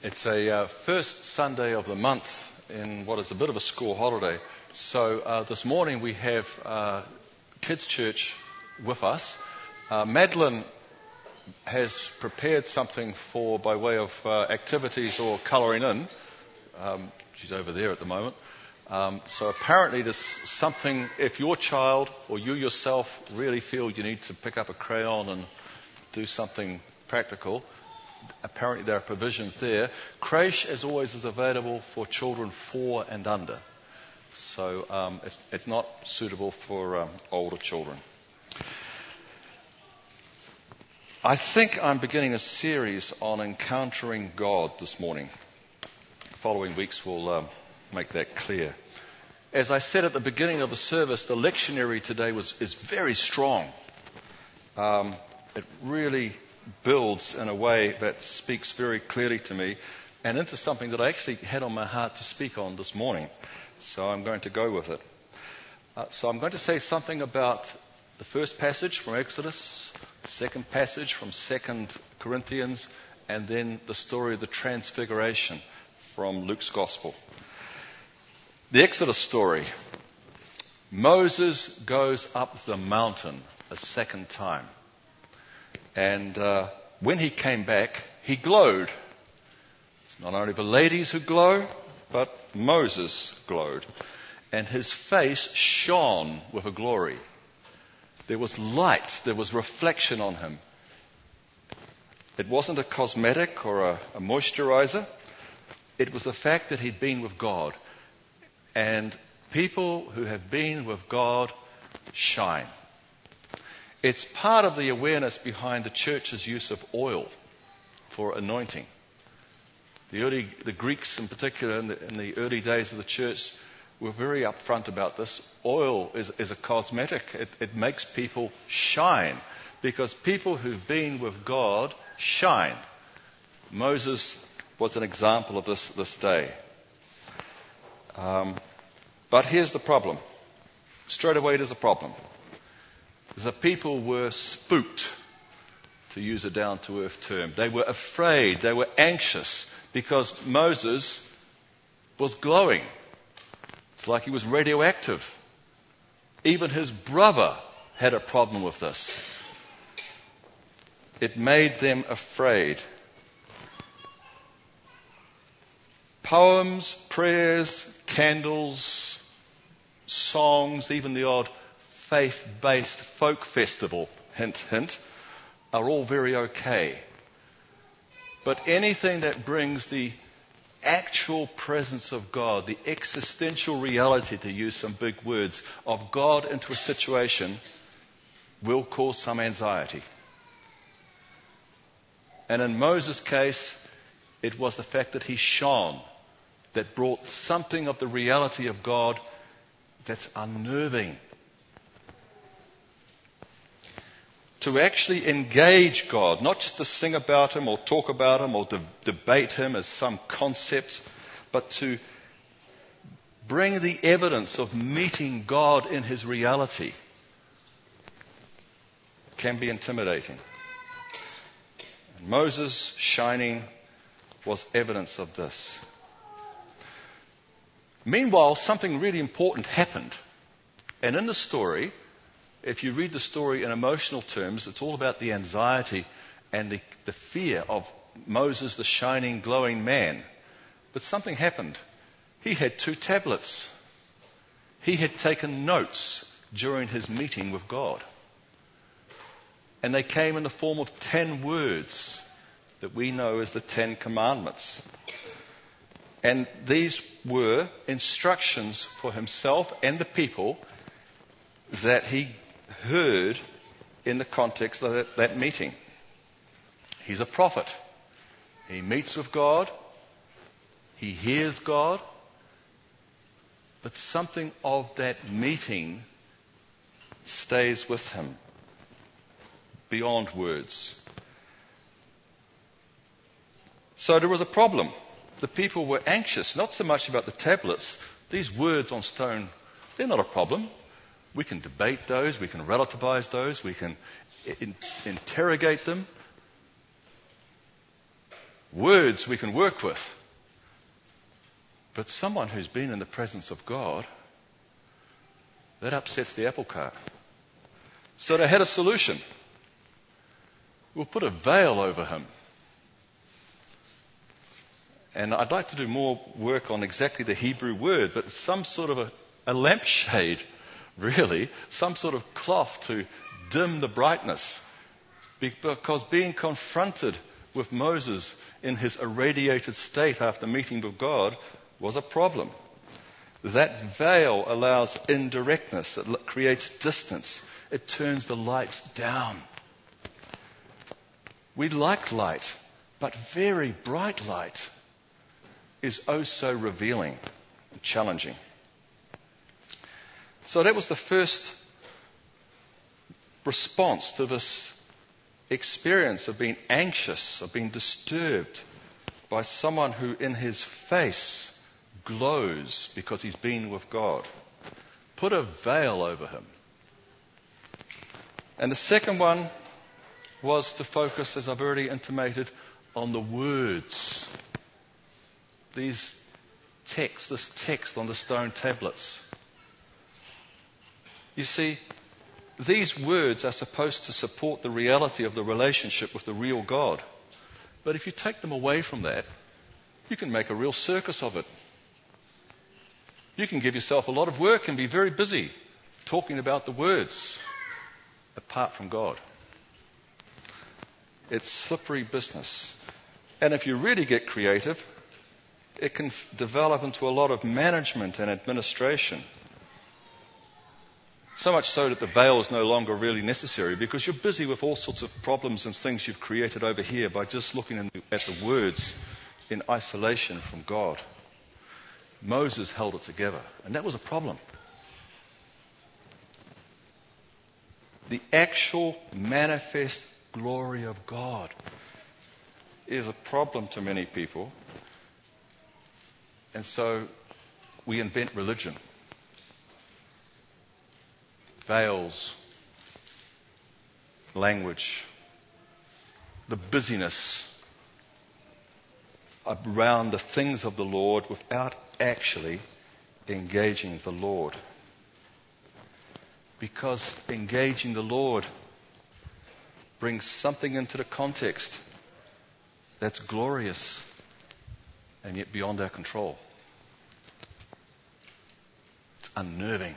It's a first Sunday of the month in what is a bit of a school holiday. So this morning we have Kids Church with us. Madeline has prepared something by way of activities or colouring in. She's over there at the moment. So apparently there's something, if your child or you yourself really feel you need to pick up a crayon and do something practical, apparently there are provisions there. Creche, as always, is available for children 4 and under. So it's not suitable for older children. I think I'm beginning a series on encountering God this morning. Following weeks will make that clear. As I said at the beginning of the service, the lectionary today is very strong. It really builds in a way that speaks very clearly to me and into something that I actually had on my heart to speak on this morning. So I'm going to go with it. So I'm going to say something about the first passage from Exodus, the second passage from 2 Corinthians, and then the story of the Transfiguration from Luke's Gospel. The Exodus story. Moses goes up the mountain a second time. And when he came back, he glowed. It's not only the ladies who glow, but Moses glowed. And his face shone with a glory. There was light, there was reflection on him. It wasn't a cosmetic or a moisturizer. It was the fact that he'd been with God. And people who have been with God shine. It's part of the awareness behind the church's use of oil for anointing. The Greeks in particular in the early days of the church were very upfront about this. Oil is a cosmetic. It makes people shine because people who've been with God shine. Moses was an example of this day. But here's the problem. Straight away there's a problem. The people were spooked, to use a down-to-earth term. They were afraid, they were anxious, because Moses was glowing. It's like he was radioactive. Even his brother had a problem with this. It made them afraid. Poems, prayers, candles, songs, even the odd faith-based folk festival, hint, hint, are all very okay. But anything that brings the actual presence of God, the existential reality, to use some big words, of God into a situation will cause some anxiety. And in Moses' case, it was the fact that he shone that brought something of the reality of God that's unnerving. To actually engage God, not just to sing about Him or talk about Him or debate Him as some concept, but to bring the evidence of meeting God in His reality can be intimidating. And Moses shining was evidence of this. Meanwhile, something really important happened. And in the story, if you read the story in emotional terms, it's all about the anxiety and the fear of Moses, the shining, glowing man. But something happened. He had 2 tablets. He had taken notes during his meeting with God. And they came in the form of 10 words that we know as the 10 Commandments. And these were instructions for himself and the people that he heard in the context of that meeting. He's a prophet. He meets with God. He hears God. But something of that meeting stays with him beyond words. So there was a problem. The people were anxious, not so much about the tablets. These words on stone, they're not a problem. We can debate those, we can relativize those, we can interrogate them. Words we can work with. But someone who's been in the presence of God, that upsets the apple cart. So they had a solution. We'll put a veil over him. And I'd like to do more work on exactly the Hebrew word, but some sort of a lampshade, really, some sort of cloth to dim the brightness. Because being confronted with Moses in his irradiated state after meeting with God was a problem. That veil allows indirectness. It creates distance. It turns the lights down. We like light, but very bright light is oh so revealing and challenging. So that was the first response to this experience of being anxious, of being disturbed by someone who in his face glows because he's been with God. Put a veil over him. And the second one was to focus, as I've already intimated, on the words. This text on the stone tablets. You see, these words are supposed to support the reality of the relationship with the real God. But if you take them away from that, you can make a real circus of it. You can give yourself a lot of work and be very busy talking about the words apart from God. It's slippery business. And if you really get creative, it can develop into a lot of management and administration. So much so that the veil is no longer really necessary because you're busy with all sorts of problems and things you've created over here by just looking at the words in isolation from God. Moses held it together, and that was a problem. The actual manifest glory of God is a problem to many people. And so we invent religion. Veils, language, the busyness around the things of the Lord without actually engaging the Lord. Because engaging the Lord brings something into the context that's glorious and yet beyond our control. It's unnerving.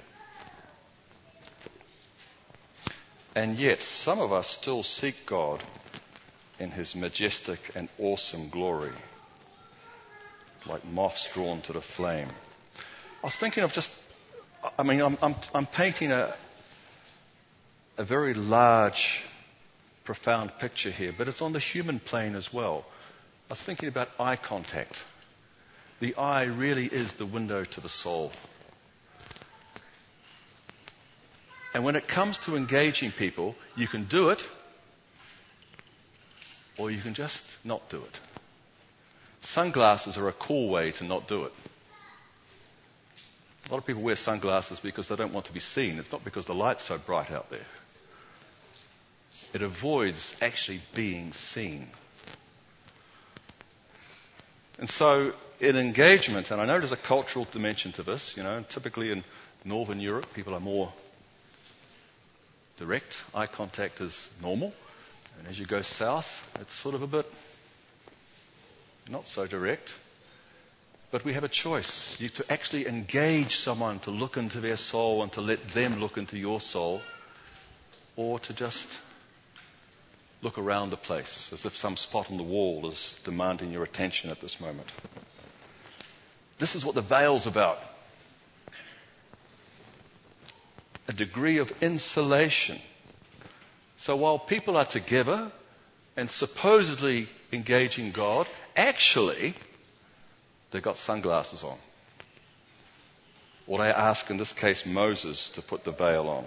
And yet, some of us still seek God in his majestic and awesome glory, like moths drawn to the flame. I was thinking of I'm painting a very large, profound picture here, but it's on the human plane as well. I was thinking about eye contact. The eye really is the window to the soul. And when it comes to engaging people, you can do it, or you can just not do it. Sunglasses are a cool way to not do it. A lot of people wear sunglasses because they don't want to be seen. It's not because the light's so bright out there. It avoids actually being seen. And so in engagement, and I know there's a cultural dimension to this, and typically in Northern Europe, people are more direct. Eye contact is normal. And as you go south, it's sort of a bit not so direct. But we have a choice. To actually engage someone, to look into their soul and to let them look into your soul, or to just look around the place as if some spot on the wall is demanding your attention at this moment. This is what the veil's about. A degree of insulation. So while people are together and supposedly engaging God, actually they've got sunglasses on. Or they ask, in this case, Moses to put the veil on.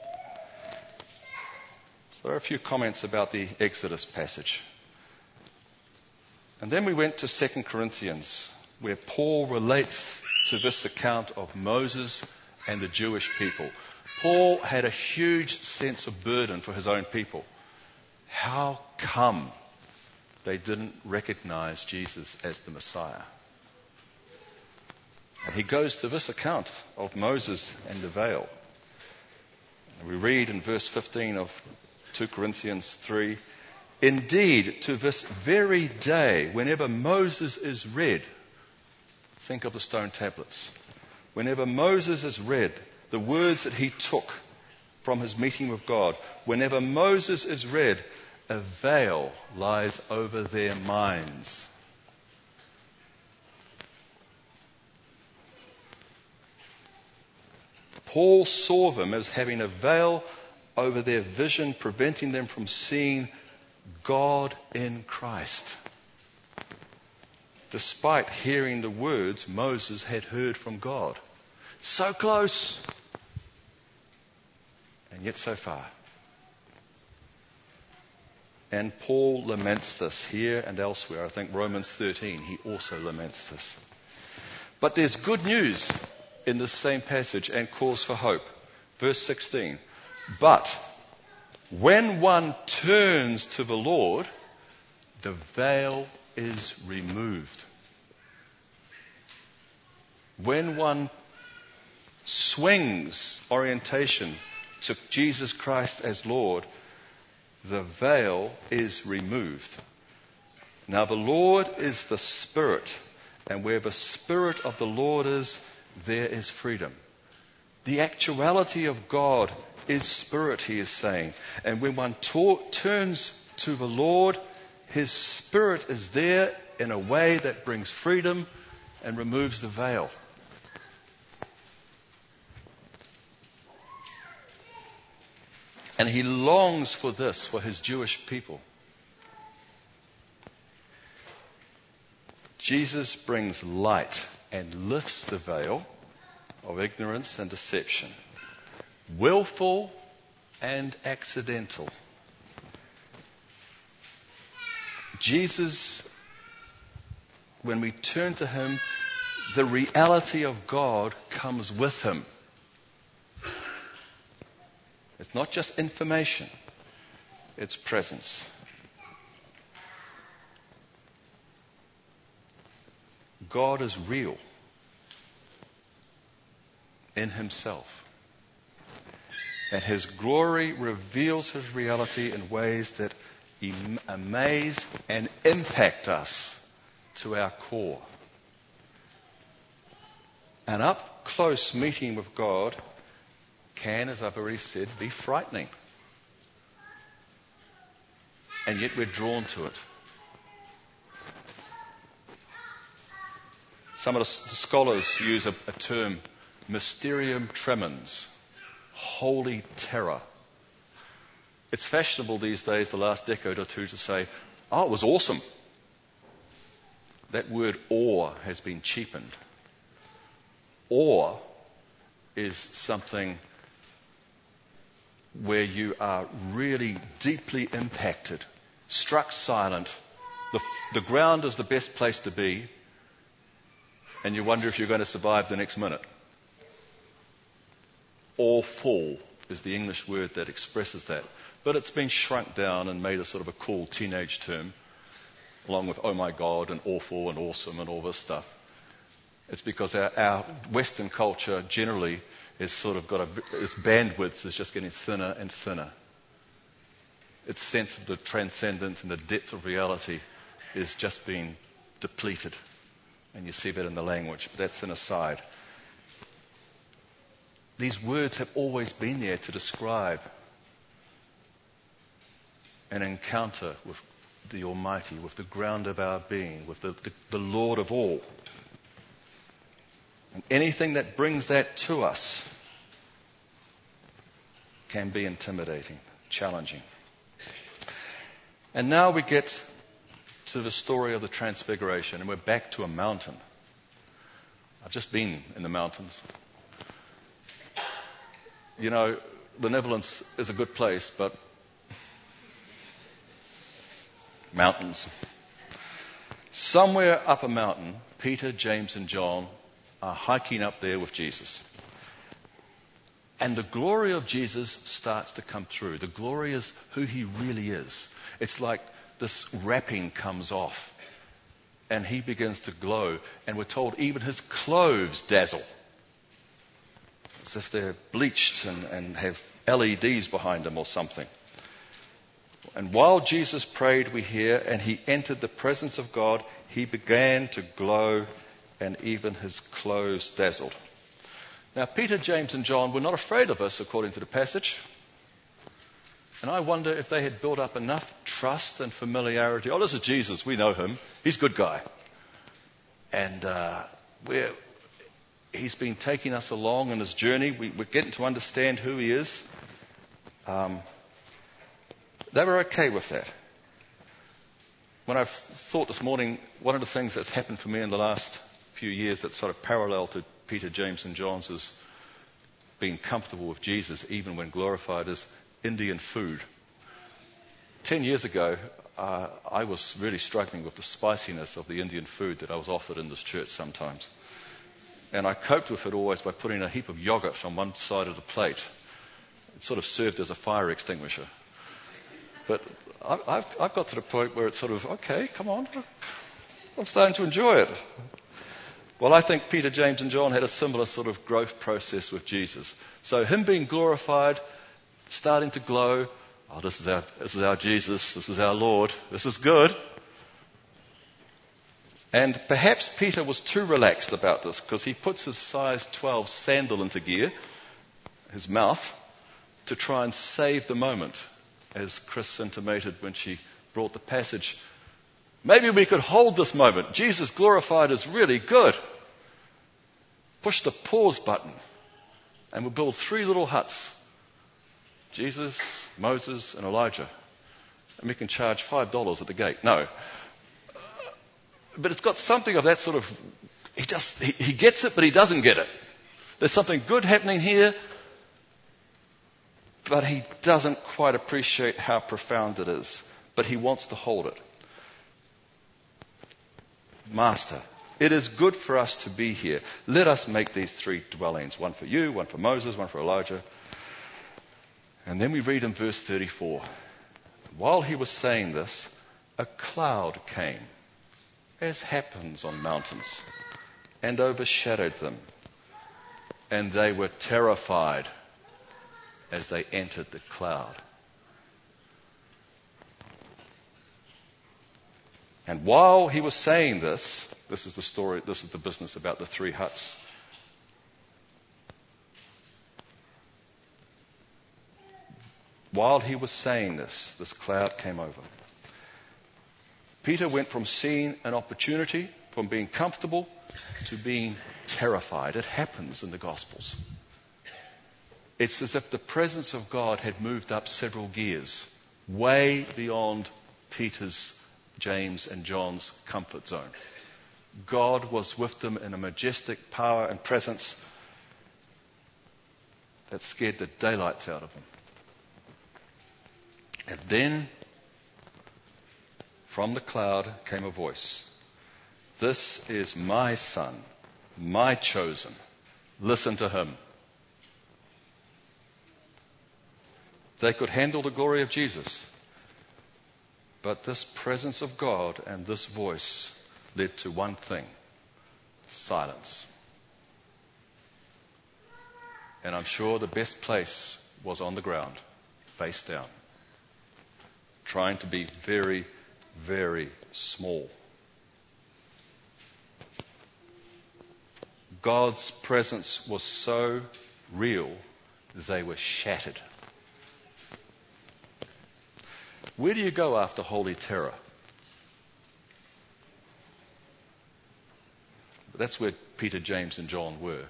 So there are a few comments about the Exodus passage. And then we went to 2 Corinthians, where Paul relates to this account of Moses and the Jewish people. Paul had a huge sense of burden for his own people. How come they didn't recognize Jesus as the Messiah. And he goes to this account of Moses and the veil. And we read in verse 15 of 2 Corinthians 3, "Indeed, to this very day, whenever Moses is read," think of the stone tablets, "whenever Moses is read, the words that he took from his meeting with God, whenever Moses is read, a veil lies over their minds." Paul saw them as having a veil over their vision, preventing them from seeing God in Christ. Despite hearing the words Moses had heard from God. So close, and yet so far. And Paul laments this here and elsewhere. I think Romans 13, he also laments this. But there's good news in this same passage and cause for hope. Verse 16. "But when one turns to the Lord, the veil is removed." When one swings orientation to Jesus Christ as Lord, the veil is removed. Now the Lord is the Spirit, and where the Spirit of the Lord is, there is freedom. The actuality of God is Spirit, he is saying. And when one turns to the Lord, his Spirit is there in a way that brings freedom and removes the veil. And he longs for this for his Jewish people. Jesus brings light and lifts the veil of ignorance and deception, willful and accidental. Jesus, when we turn to him, the reality of God comes with him. It's not just information, it's presence. God is real in himself. And his glory reveals his reality in ways that amaze and impact us to our core. An up-close meeting with God can, as I've already said, be frightening. And yet we're drawn to it. Some of the scholars use a term, mysterium tremens, holy terror. It's fashionable these days, the last decade or two, to say, "Oh, it was awesome." That word awe has been cheapened. Awe is something where you are really deeply impacted, struck silent. The ground is the best place to be, and you wonder if you're going to survive the next minute. Awful is the English word that expresses that. But it's been shrunk down and made a sort of a cool teenage term, along with oh my God and awful and awesome and all this stuff. It's because our Western culture generally is sort of got its bandwidth is just getting thinner and thinner. Its sense of the transcendence and the depth of reality is just being depleted. And you see that in the language, but that's an aside. These words have always been there to describe an encounter with the Almighty, with the ground of our being, with the Lord of all. And anything that brings that to us can be intimidating, challenging. And now we get to the story of the Transfiguration, and we're back to a mountain. I've just been in the mountains. You know, the Netherlands is a good place, but mountains. Somewhere up a mountain, Peter, James, and John are hiking up there with Jesus. And the glory of Jesus starts to come through. The glory is who he really is. It's like this wrapping comes off and he begins to glow. And we're told even his clothes dazzle, as if they're bleached and have LEDs behind them or something. And while Jesus prayed, we hear, and he entered the presence of God, he began to glow, and even his clothes dazzled. Now, Peter, James, and John were not afraid of us, according to the passage. And I wonder if they had built up enough trust and familiarity. Oh, this is Jesus. We know him. He's a good guy. And he's been taking us along in his journey. We're getting to understand who he is. They were okay with that. When I've thought this morning, one of the things that's happened for me in the last few years that's sort of parallel to Peter, James, and John's is being comfortable with Jesus even when glorified is Indian food. 10 years ago, I was really struggling with the spiciness of the Indian food that I was offered in this church sometimes. And I coped with it always by putting a heap of yogurt on one side of the plate. It sort of served as a fire extinguisher. But I've got to the point where it's sort of, okay, come on, I'm starting to enjoy it. Well, I think Peter, James, and John had a similar sort of growth process with Jesus. So him being glorified, starting to glow, oh, this is our Jesus, this is our Lord, this is good. And perhaps Peter was too relaxed about this because he puts his size 12 sandal into gear, his mouth, to try and save the moment. As Chris intimated when she brought the passage, maybe we could hold this moment. Jesus glorified is really good. Push the pause button and we'll build 3 little huts. Jesus, Moses, and Elijah. And we can charge $5 at the gate. No. But it's got something of that sort of, he gets it, but he doesn't get it. There's something good happening here, but he doesn't quite appreciate how profound it is. But he wants to hold it. Master, it is good for us to be here. Let us make these 3 dwellings. One for you, one for Moses, one for Elijah. And then we read in verse 34. While he was saying this, a cloud came, as happens on mountains, and overshadowed them. And they were terrified as they entered the cloud. And while he was saying this is the story, this is the business about the 3 huts. While he was saying this cloud came over. Peter went from seeing an opportunity, from being comfortable, to being terrified. It happens in the Gospels. It's as if the presence of God had moved up several gears, way beyond Peter's, James, and John's comfort zone. God was with them in a majestic power and presence that scared the daylights out of them. And then, from the cloud came a voice. This is my son, my chosen. Listen to him. They could handle the glory of Jesus. But this presence of God and this voice led to one thing: silence. And I'm sure the best place was on the ground, face down, trying to be very, very small. God's presence was so real, they were shattered. Where do you go after holy terror? That's where Peter, James, and John were.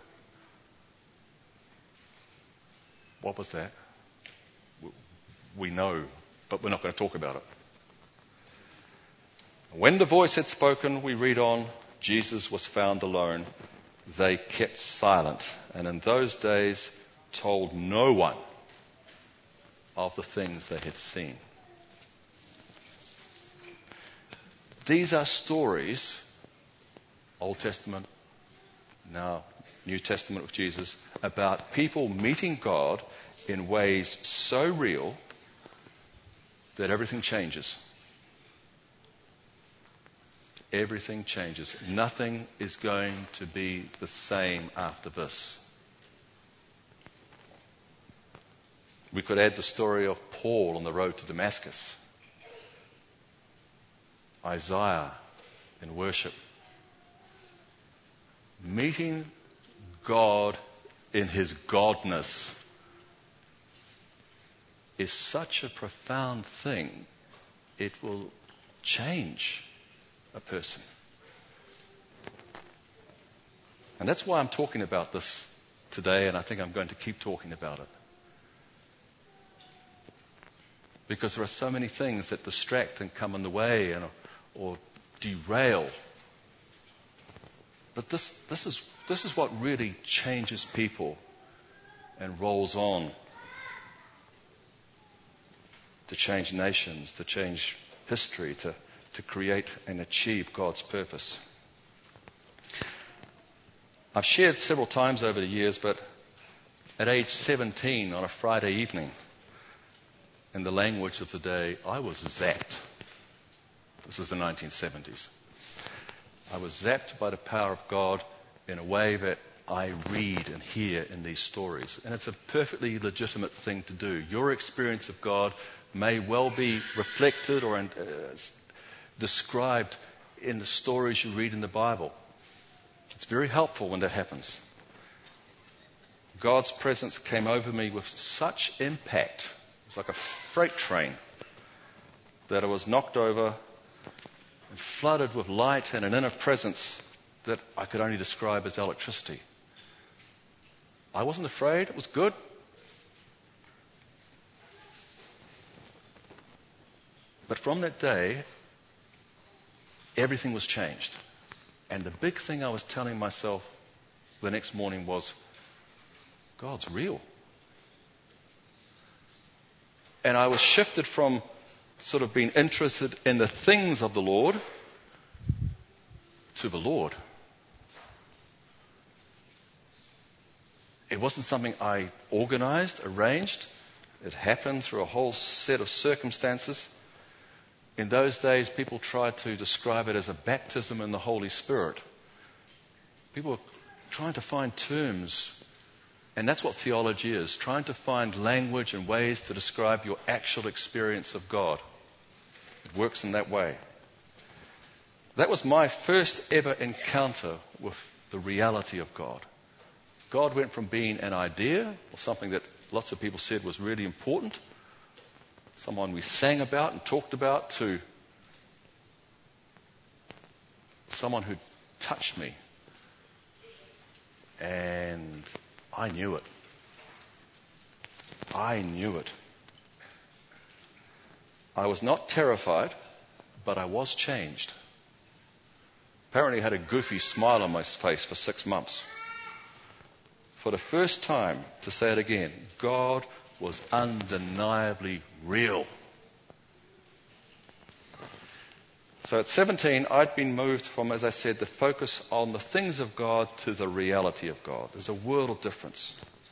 What was that? We know, but we're not going to talk about it. When the voice had spoken, we read on, Jesus was found alone. They kept silent, and in those days told no one of the things they had seen. These are stories, Old Testament, now New Testament with Jesus, about people meeting God in ways so real that everything changes. Everything changes. Nothing is going to be the same after this. We could add the story of Paul on the road to Damascus. Isaiah in worship. Meeting God in his godness is such a profound thing, it will change a person. And that's why I'm talking about this today, and I think I'm going to keep talking about it. Because there are so many things that distract and come in the way or derail. But this is what really changes people and rolls on to change nations, to change history, to create and achieve God's purpose. I've shared several times over the years, but at age 17 on a Friday evening, in the language of the day, I was zapped. This is the 1970s. I was zapped by the power of God in a way that I read and hear in these stories. And it's a perfectly legitimate thing to do. Your experience of God may well be reflected or described in the stories you read in the Bible. It's very helpful when that happens. God's presence came over me with such impact. It was like a freight train that I was knocked over and flooded with light and an inner presence that I could only describe as electricity. I wasn't afraid. It was good. But from that day, everything was changed. And the big thing I was telling myself the next morning was, God's real. And I was shifted from sort of being interested in the things of the Lord to the Lord. It wasn't something I organized, arranged. It happened through a whole set of circumstances. In those days, people tried to describe it as a baptism in the Holy Spirit. People were trying to find terms, and that's what theology is, trying to find language and ways to describe your actual experience of God. It works in that way. That was my first ever encounter with the reality of God. God went from being an idea, or something that lots of people said was really important, someone we sang about and talked about, to someone who touched me. And I knew it. I knew it. I was not terrified, but I was changed. Apparently I had a goofy smile on my face for 6 months. For the first time, to say it again, God was undeniably real. So at 17, I'd been moved from, as I said, the focus on the things of God to the reality of God. There's a world of difference.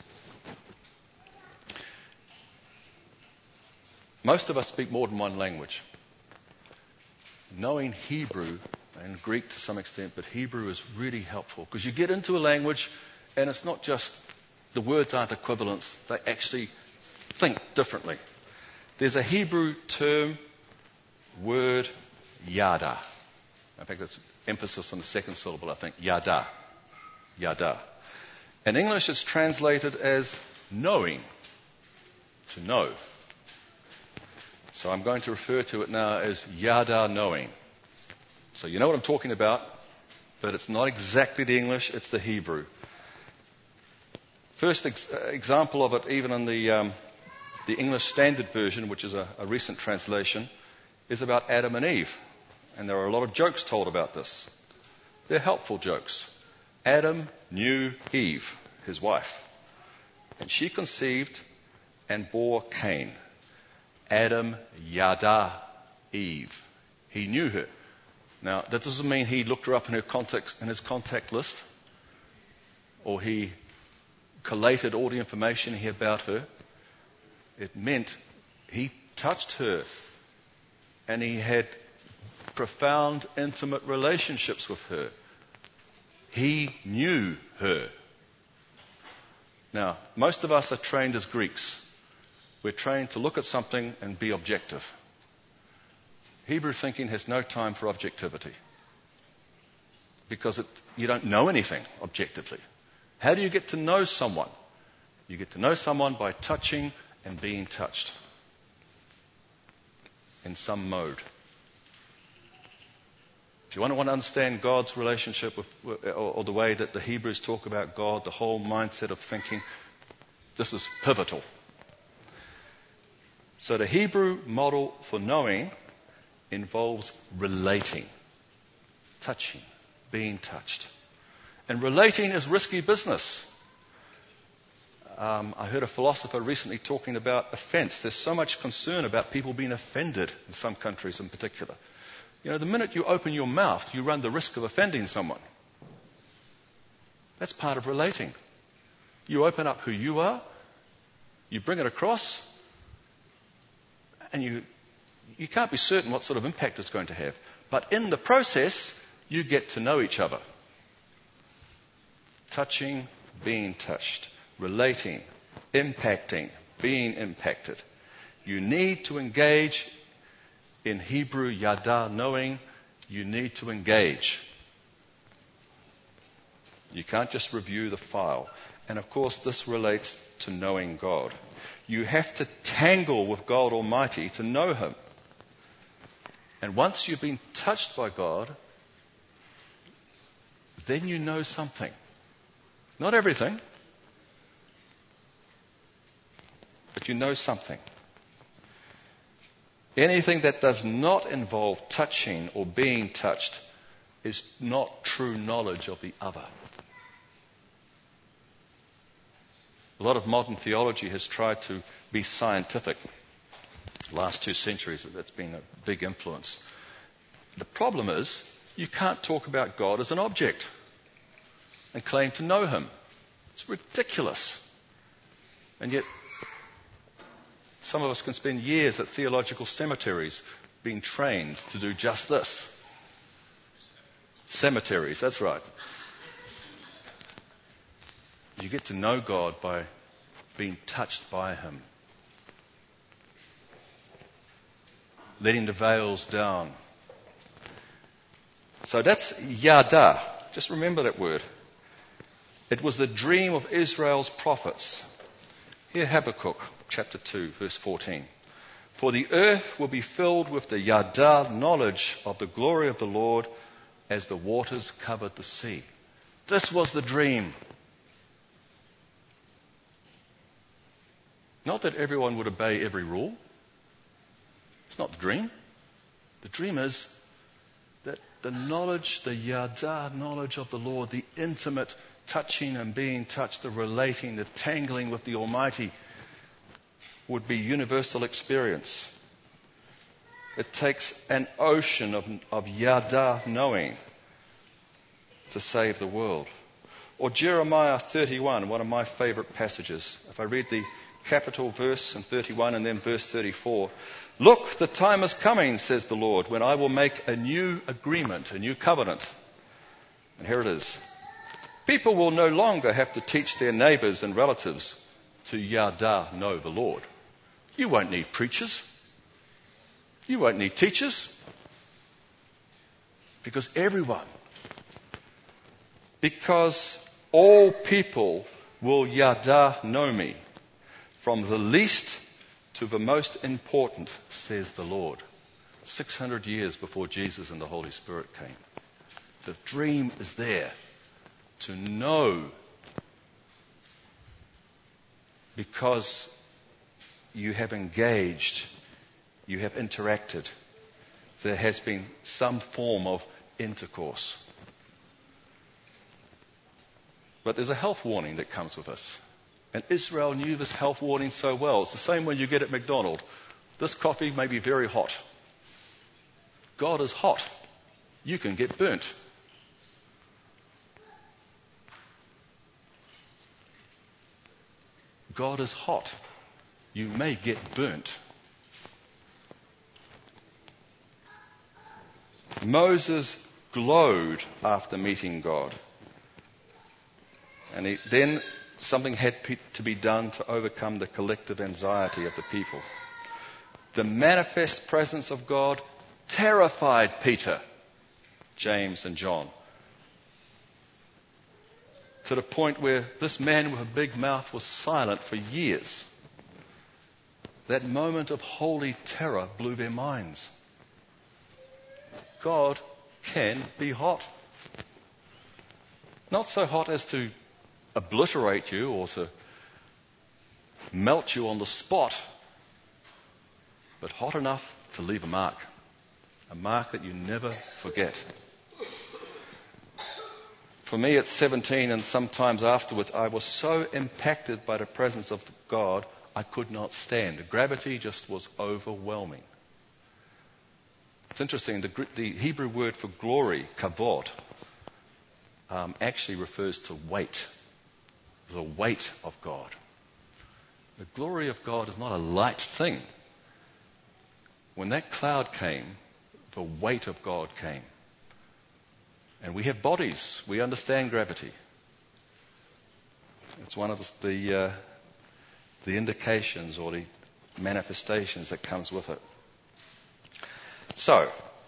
Most of us speak more than one language. Knowing Hebrew and Greek to some extent, but Hebrew is really helpful because you get into a language and it's not just the words aren't equivalents, they actually think differently. There's a Hebrew term, word, yada. In fact, that's emphasis on the second syllable, I think. Yada. Yada. In English, it's translated as knowing. To know. So I'm going to refer to it now as yada knowing. So you know what I'm talking about, but it's not exactly the English, it's the Hebrew. First example of it, even in the English Standard Version, which is a recent translation, is about Adam and Eve. And there are a lot of jokes told about this. They're helpful jokes. Adam knew Eve, his wife, and she conceived and bore Cain. Adam yada Eve. He knew her. Now, that doesn't mean he looked her up in his contact list, or he collated all the information he had about her. It meant he touched her, and he had profound, intimate relationships with her. He knew her. Now, most of us are trained as Greeks. We're trained to look at something and be objective. Hebrew thinking has no time for objectivity because you don't know anything objectively. How do you get to know someone? You get to know someone by touching and being touched in some mode. If you want to understand God's relationship or the way that the Hebrews talk about God, the whole mindset of thinking, this is pivotal. So the Hebrew model for knowing involves relating, touching, being touched. And relating is risky business. I heard a philosopher recently talking about offense. There's so much concern about people being offended in some countries in particular. You know, the minute you open your mouth, you run the risk of offending someone. That's part of relating. You open up who you are, you bring it across, and you can't be certain what sort of impact it's going to have. But in the process, you get to know each other. Touching, being touched. Relating, impacting, being impacted. You need to engage. In Hebrew, yada, knowing, you need to engage. You can't just review the file. And of course, this relates to knowing God. You have to tangle with God Almighty to know Him. And once you've been touched by God, then you know something. Not everything, but you know something. Anything that does not involve touching or being touched is not true knowledge of the other. A lot of modern theology has tried to be scientific. The last 2 centuries, that's been a big influence. The problem is, you can't talk about God as an object and claim to know Him. It's ridiculous. And yet, some of us can spend years at theological cemeteries being trained to do just this. Cemeteries, that's right. You get to know God by being touched by Him. Letting the veils down. So that's yada. Just remember that word. It was the dream of Israel's prophets. Here, Habakkuk, chapter 2, verse 14. For the earth will be filled with the yada, knowledge of the glory of the Lord, as the waters covered the sea. This was the dream. Not that everyone would obey every rule. It's not the dream. The dream is that the knowledge, the yada knowledge of the Lord, the intimate touching and being touched, the relating, the tangling with the Almighty would be universal experience. It takes an ocean of yada knowing to save the world. Or Jeremiah 31, one of my favorite passages. If I read the capital verse in 31 and then verse 34. Look, the time is coming, says the Lord, when I will make a new agreement, a new covenant. And here it is. People will no longer have to teach their neighbors and relatives to yada know the Lord. You won't need preachers. You won't need teachers. Because all people will yada know me, from the least to the most important, says the Lord. 600 years before Jesus and the Holy Spirit came. The dream is there to know, because you have engaged, you have interacted. There has been some form of intercourse. But there's a health warning that comes with us. And Israel knew this health warning so well. It's the same one you get at McDonald's. This coffee may be very hot. God is hot. You can get burnt. God is hot. You may get burnt. Moses glowed after meeting God. And then something had to be done to overcome the collective anxiety of the people. The manifest presence of God terrified Peter, James, and John, to the point where this man with a big mouth was silent for years. That moment of holy terror blew their minds. God can be hot. Not so hot as to obliterate you or to melt you on the spot, but hot enough to leave a mark that you never forget. For me at 17 and sometimes afterwards, I was so impacted by the presence of God, I could not stand. The gravity just was overwhelming. It's interesting, the Hebrew word for glory, kavod, actually refers to weight. The weight of God. The glory of God is not a light thing. When that cloud came, the weight of God came. And we have bodies. We understand gravity. It's one of the indications or the manifestations that comes with it. So,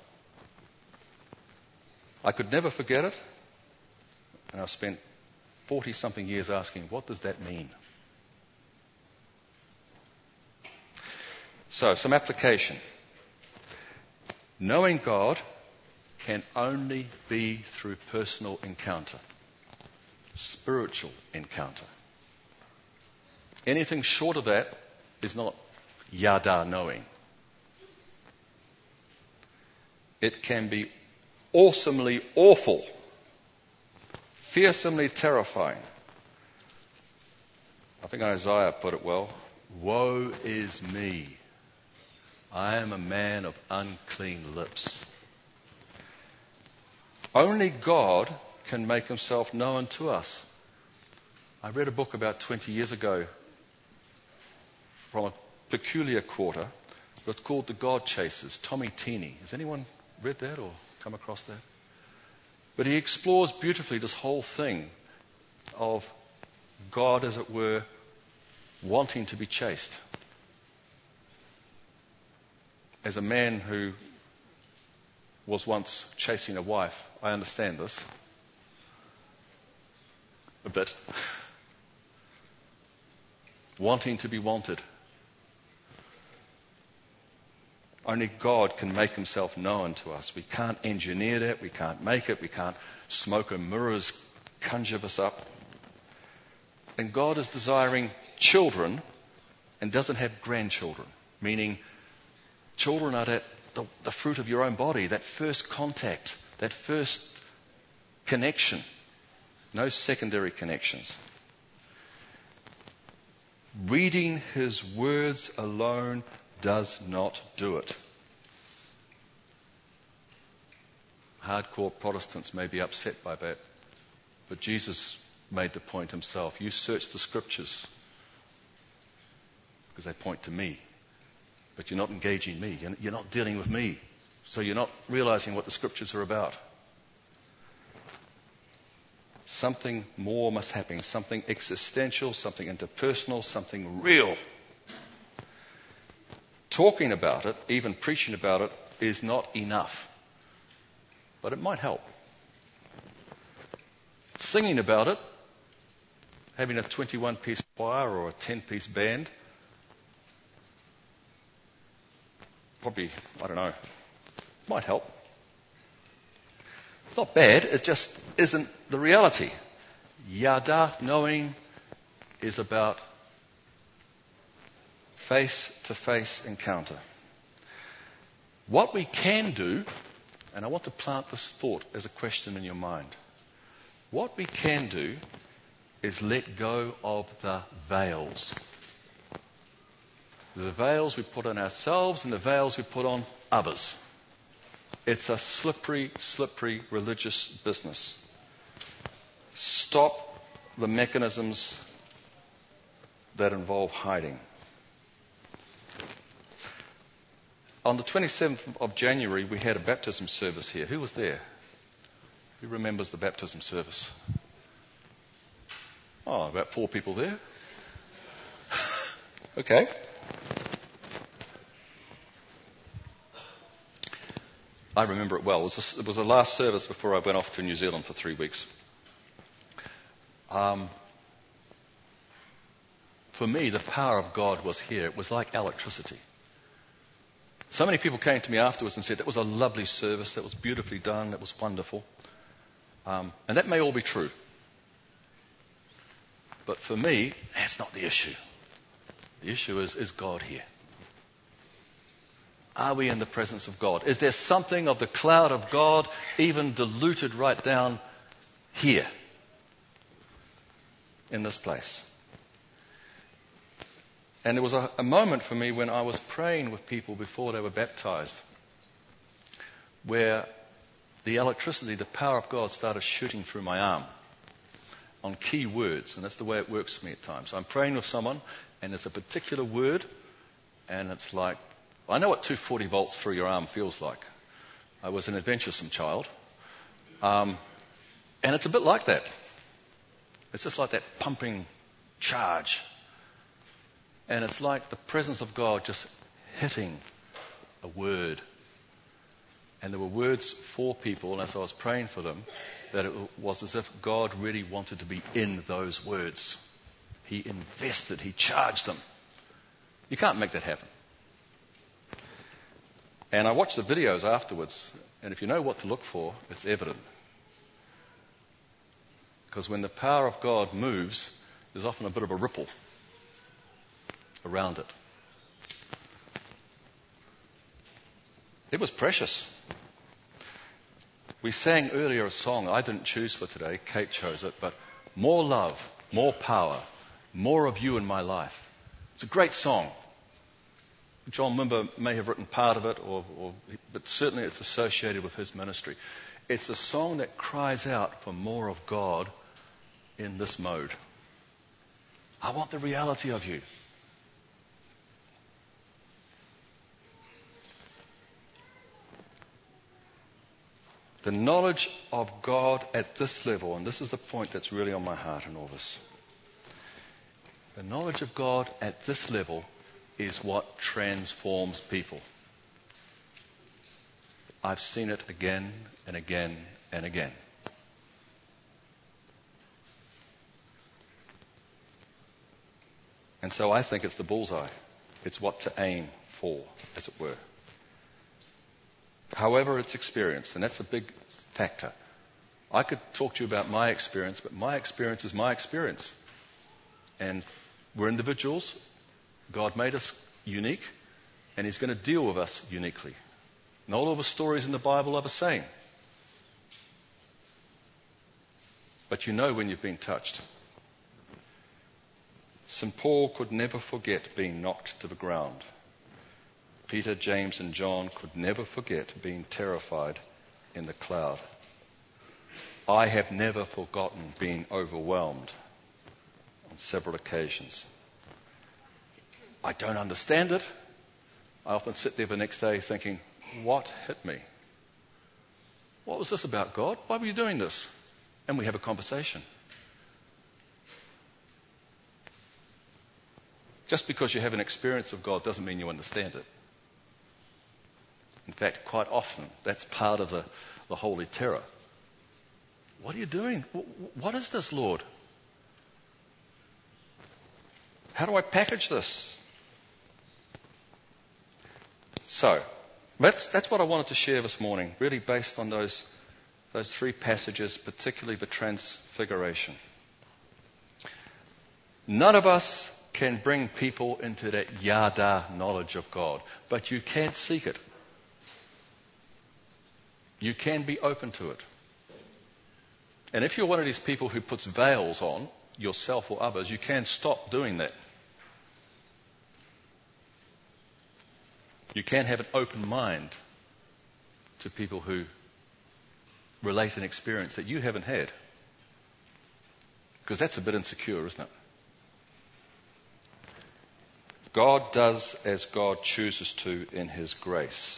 I could never forget it. And I've spent 40-something years asking, what does that mean? So, some application. Knowing God can only be through personal encounter, spiritual encounter. Anything short of that is not yada knowing. It can be awesomely awful, fearsomely terrifying. I think Isaiah put it well. Woe is me. I am a man of unclean lips. Only God can make himself known to us. I read a book about 20 years ago from a peculiar quarter. It's called The God Chasers, Tommy Tini. Has anyone read that or come across that? But he explores beautifully this whole thing of God, as it were, wanting to be chased. As a man who was once chasing a wife, I understand this a bit. Wanting to be wanted. Only God can make himself known to us. We can't engineer that. We can't make it. We can't smoke and mirrors conjure us up. And God is desiring children and doesn't have grandchildren. Meaning, children are the fruit of your own body, that first contact, that first connection. No secondary connections. Reading his words alone does not do it. Hardcore Protestants may be upset by that, but Jesus made the point himself. You search the scriptures because they point to me, but you're not engaging me. You're not dealing with me, so you're not realizing what the scriptures are about. Something more must happen, something existential, something interpersonal, something real. Talking about it, even preaching about it, is not enough. But it might help. Singing about it, having a 21-piece choir or a 10-piece band, probably, I don't know, might help. It's not bad, it just isn't the reality. Yada, knowing, is about face-to-face encounter. What we can do, and I want to plant this thought as a question in your mind. What we can do is let go of the veils. The veils we put on ourselves and the veils we put on others. It's a slippery, slippery religious business. Stop the mechanisms that involve hiding. On the 27th of January, we had a baptism service here. Who was there? Who remembers the baptism service? Oh, about 4 people there. Okay. I remember it well. It was the last service before I went off to New Zealand for 3 weeks. For me, the power of God was here. It was like electricity. So many people came to me afterwards and said, that was a lovely service, that was beautifully done, that was wonderful. And that may all be true. But for me, that's not the issue. The issue is God here? Are we in the presence of God? Is there something of the cloud of God even diluted right down here in this place? And there was a moment for me when I was praying with people before they were baptized, where the electricity, the power of God started shooting through my arm on key words. And that's the way it works for me at times. I'm praying with someone and there's a particular word and it's like, I know what 240 volts through your arm feels like. I was an adventuresome child. And it's a bit like that. It's just like that pumping charge. And it's like the presence of God just hitting a word. And there were words for people, and as I was praying for them, that it was as if God really wanted to be in those words. He invested, He charged them. You can't make that happen. And I watched the videos afterwards, and if you know what to look for, it's evident. Because when the power of God moves, there's often a bit of a ripple around it. It was precious. We sang earlier a song I didn't choose for today, Kate chose it, but more love, more power, more of you in my life. It's a great song. John Wimber may have written part of it, but certainly it's associated with his ministry. It's a song that cries out for more of God in this mode. I want the reality of you. The knowledge of God at this level, and this is the point that's really on my heart in all this. The knowledge of God at this level is what transforms people. I've seen it again and again and again. And so I think it's the bullseye. It's what to aim for, as it were. However it's experienced, and that's a big factor. I could talk to you about my experience, but my experience is my experience. And we're individuals. God made us unique, and He's going to deal with us uniquely. Not all the stories in the Bible are the same. But you know when you've been touched. St. Paul could never forget being knocked to the ground. Peter, James, and John could never forget being terrified in the cloud. I have never forgotten being overwhelmed on several occasions. I don't understand it. I often sit there the next day thinking, what hit me? What was this about, God? Why were you doing this? And we have a conversation. Just because you have an experience of God doesn't mean you understand it. In fact, quite often, that's part of the holy terror. What are you doing? What is this, Lord? How do I package this? So, that's what I wanted to share this morning, really based on those 3 passages, particularly the Transfiguration. None of us can bring people into that yada knowledge of God, but you can seek it. You can be open to it. And if you're one of these people who puts veils on yourself or others, you can stop doing that. You can have an open mind to people who relate an experience that you haven't had. Because that's a bit insecure, isn't it? God does as God chooses to in His grace.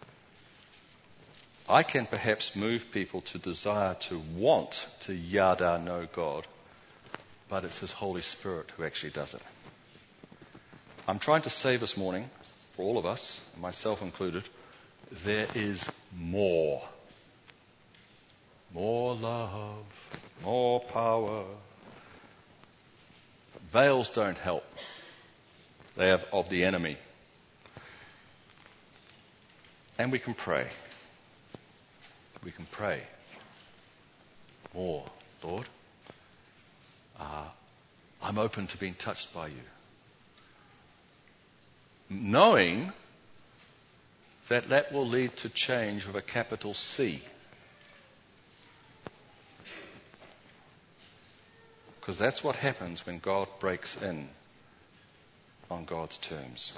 I can perhaps move people to desire to want to yada know God, but it's His Holy Spirit who actually does it. I'm trying to say this morning, for all of us, myself included, there is more. More love, more power. Veils don't help. They are of the enemy. And we can pray. We can pray. More, Lord. I'm open to being touched by you. Knowing that will lead to change with a capital C. Because that's what happens when God breaks in on God's terms.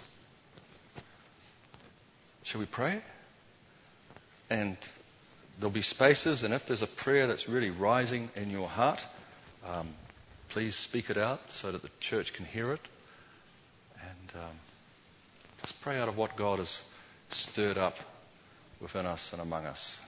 Shall we pray? And there'll be spaces, and if there's a prayer that's really rising in your heart, please speak it out so that the church can hear it. And just pray out of what God has stirred up within us and among us.